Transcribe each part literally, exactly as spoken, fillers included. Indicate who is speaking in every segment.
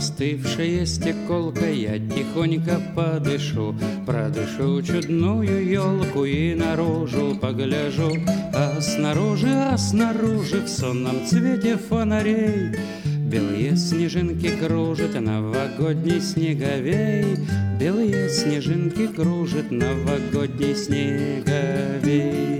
Speaker 1: застывшее стеколко я тихонько подышу, продышу чудную елку и наружу погляжу. А снаружи, а снаружи в сонном цвете фонарей белые снежинки кружит новогодний снеговей. Белые снежинки кружит новогодний снеговей.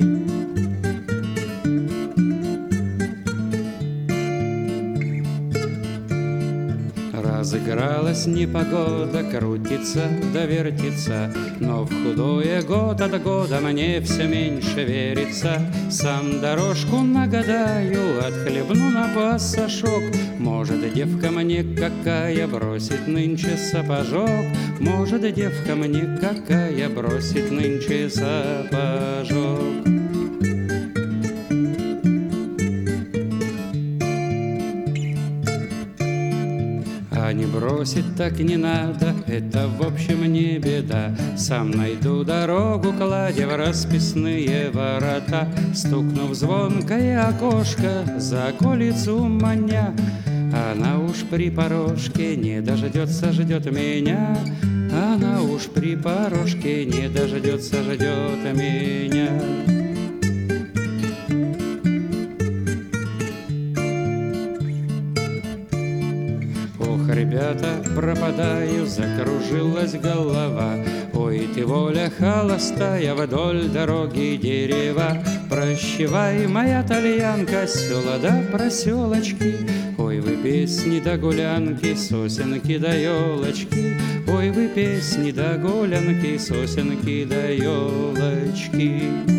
Speaker 1: Разыгралась непогода, крутится да вертится, но в худое год от года мне все меньше верится. Сам дорожку нагадаю, отхлебну на пасашок. Может, девка мне какая бросит нынче сапожок. Может, девка мне какая бросит нынче сапожок. А не бросить так не надо, это в общем не беда. Сам найду дорогу, кладя в расписные ворота. Стукнув звонкое окошко, за околицу маня, она уж при порожке не дождется, ждет меня. Она уж при порожке не дождется, ждет меня. Ребята, пропадаю, закружилась голова. Ой, ты, воля холостая, вдоль дороги дерева. Прощавай, моя тальянка, села да проселочки. Ой, вы песни да гулянки, сосенки да елочки. Ой, вы песни да гулянки, сосенки да елочки.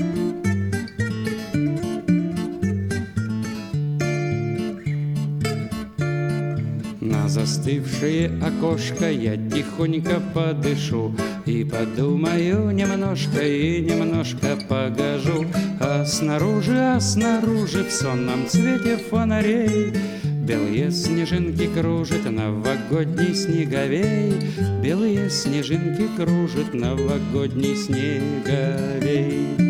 Speaker 1: На застывшее окошко я тихонько подышу и подумаю немножко, и немножко погожу. А снаружи, а снаружи в сонном цвете фонарей белые снежинки кружит новогодний снеговей. Белые снежинки кружит новогодний снеговей.